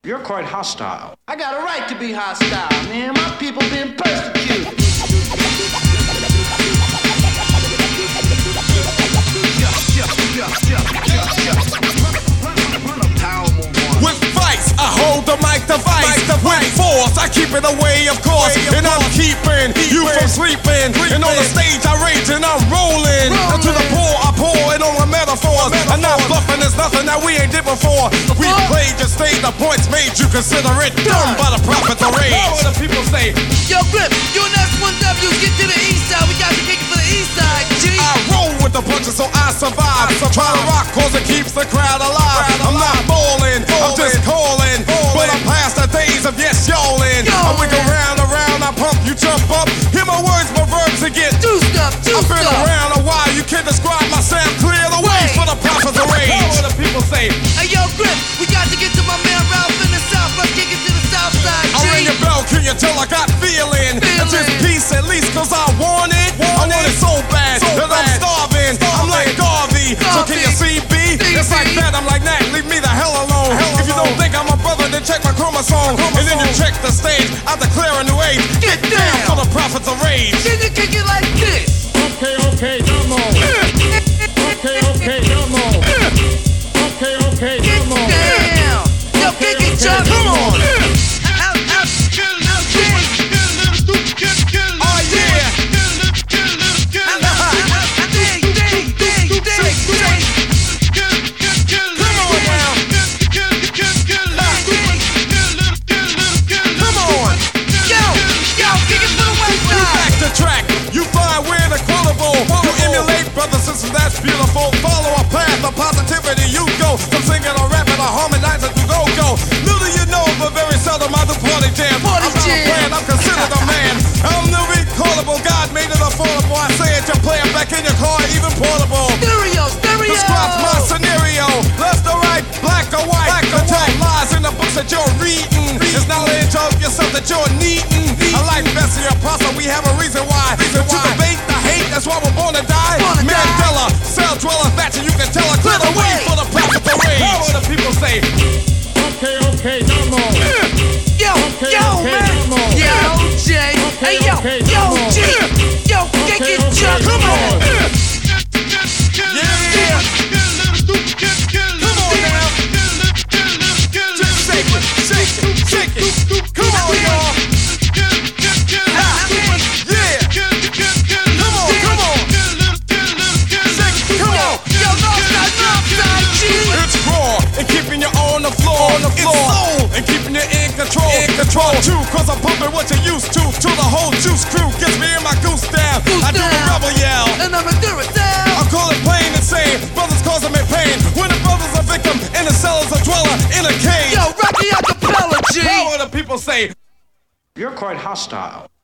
You're quite hostile. I got a right to be hostile, man. My people been persecuted. With vice, I hold the mic device. With force, I keep it away, of course. And I'm keeping you from sleeping. And on the stage, I rage and I'm rolling. And to the poor, I pour it on the metaphors. I'm not bluffing, there's nothing that we ain't did before. We played your stage, the points made, you consider it done by the prophets of rage. What do the people say? Yo, Grip, you and S1W, get to the east side. We got to kick it for the east side, G. I roll with the punches so I survive. Try to rock cause it keeps the crowd alive. I'm not ballin', I'm just calling. But I'm past the days of yes, y'allin'. I wiggle round, I pump, you jump up. Hear my words, my verbs to get juiced up. I've been around a while, you can't describe my sound. Clear the way for the prophets of rage. What do the people say? Hey, yo, Grip, we got to get to my man Ralph in the south. Let's kick it to the south side, G. I ring your bell, can you tell I got feeling? It's just peace at least cause I want it. I want it so bad that I'm starving. I'm like Garvey, so can you see B? It's like that, I'm like that, leave me the hell alone. If you don't think I'm a brother, then check my chromosome. And then you check the stage, I declare a new age. Get down for the prophets of rage. Can you kick it like this? Okay, come on. Okay, come on. Okay, come on. Damn. Yo, kick it, Chuck. Come on. That's beautiful. Follow a path of positivity. You go from singing or rapping or harmonizing to go. Little you know, but very seldom I do party jam. I'm not a plan, I'm considered a man. I'm the recallable. God made it affordable. I say it, you play it back in your car, even portable. Stereo. Describes my scenario. Left or right, black or white. The tell lies in the books that you're reading. It's knowledge of yourself that you're needing. I like Bessie or Prosser, we have a reason why. To debate the hate, that's why we're born to die. Mandela, cell dweller, Thatcher, you can tell her. Clear the way for the prophets of rage. What do the people say? Okay, come on. Yo, man. Yo, Jay. Hey, yo, G. Yo, kick it, Chuck. Come on. Yeah. Come on now. Shake it. Come on, y'all. It's soul and keeping you in control. True, cause I'm pumping what you're used to. To the whole juice crew gets me in my goose down. I do the rebel yell, and I'm a Duracell. I call it plain and sane. Brothers causing me pain. When the brother's a victim, and the cell is a dweller in a cage. Yo, Rocky Acapella, G. What do the people say? You're quite hostile.